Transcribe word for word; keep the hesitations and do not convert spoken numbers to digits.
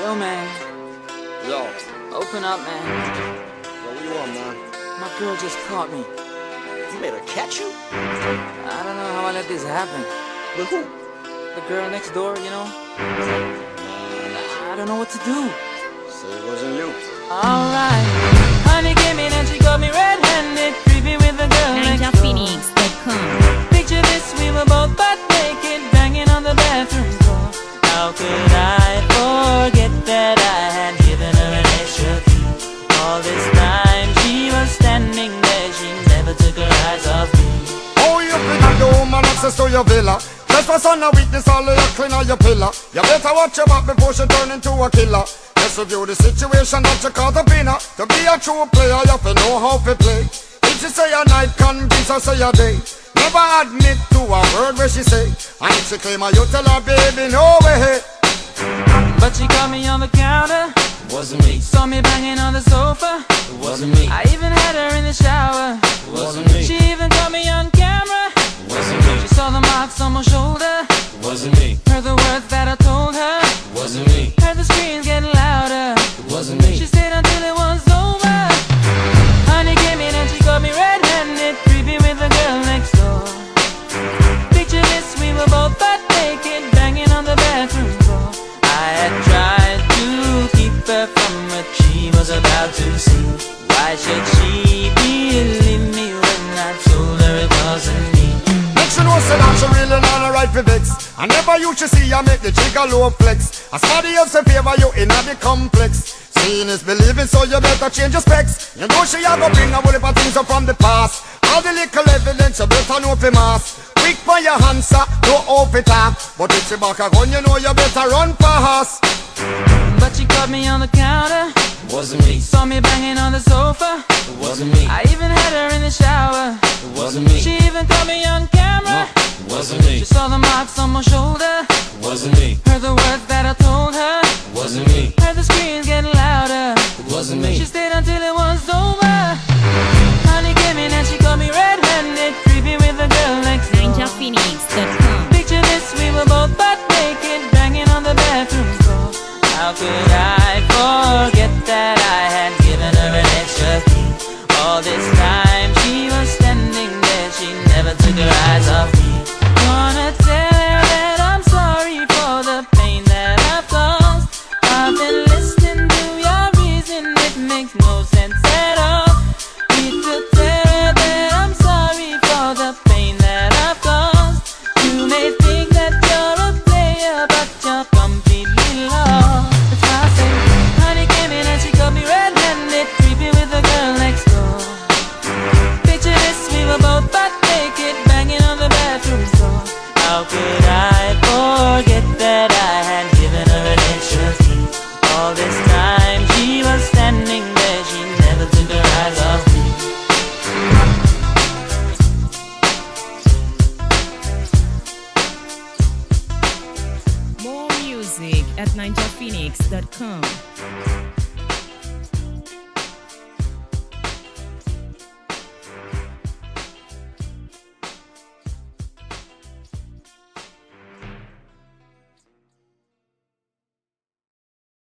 Yo, man. Yo. Open up, man. Yo, what you want, man? My girl just caught me. You made her catch you? I don't know how I let this happen. With who? The girl next door, you know? I don't know what to do. So it wasn't you. Alright. Honey came in and she got me red-handed, creepy with the girl next door. Phoenix dot com. Picture this, we were both butt naked, banging on the bathroom floor. How could I forget that I had given her an extra key? All this time she was standing there, she never took her eyes off me. Oh, you think the woman access to your villa? Just for son of weakness, all of your clean on your pillar. You better watch your back before she turn into a killer. Just review the situation that you caught up in her. To be a true player, you have to know how to play. If she say a night, convince her say a day. Never admit to a word where she say. And if she claim her, you tell her, baby, no way. But she caught me on the counter. Wasn't me. Saw me banging on the sofa. It wasn't me. I even had her in the shower. It wasn't me. She even caught me on camera. It wasn't me. She saw the marks on my shoulder. It wasn't me. Heard the words that I told her. It wasn't me. Heard the screams getting louder. It wasn't me. She stayed until it was over. Honey came in and she got me red-handed, creepy with the girl next door. Picture this, we were both butt naked, banging on the bathroom floor. I had tried to keep her from what she was about to see. Why should she believe me when I told her it wasn't me? Make she know say that she really not a right for vex. I never used to see her make the jigger low flex. As somebody else in favor you in the complex. Seeing is believing, so you better change your specs. You know she a go bring a whole heap of things up from the past. All the little evidence you better know for mass. Quick for your answer, no off it up. But if she back a gun, you know you better run fast. But she caught me on the counter. It wasn't me. Saw me banging on the sofa. It wasn't me. I even had her in the shower. It wasn't me. She even caught me on camera. It wasn't me. She saw the marks on my shoulder. It wasn't me. Heard the words that I told her. It wasn't me. Heard the screams getting louder. It wasn't me. She stayed until it was over. Honey came in and she got me red-handed, creepy with the girl next door. Ninja Phoenix dot com. Picture this, we were both butt naked, banging on the bathroom floor. How could I forget that I had given her an extra key? All this time she was standing there, she never took her eyes off me. Wanna tell her that I'm sorry for the pain that I've caused. I've been listening to your reason, it makes no sense at all. Need to tell her that I'm sorry for the pain that I've caused. You may think that you're a player, but you're completely lost. That's why I say, honey came in and she got me red-handed, creepy with the girl next door. Picture this, we were both butt naked, banging on the bathroom floor. How could I forget that I had given her an extra key? All this time she was standing there, she never took her eyes off me. More music at ninja phoenix dot com.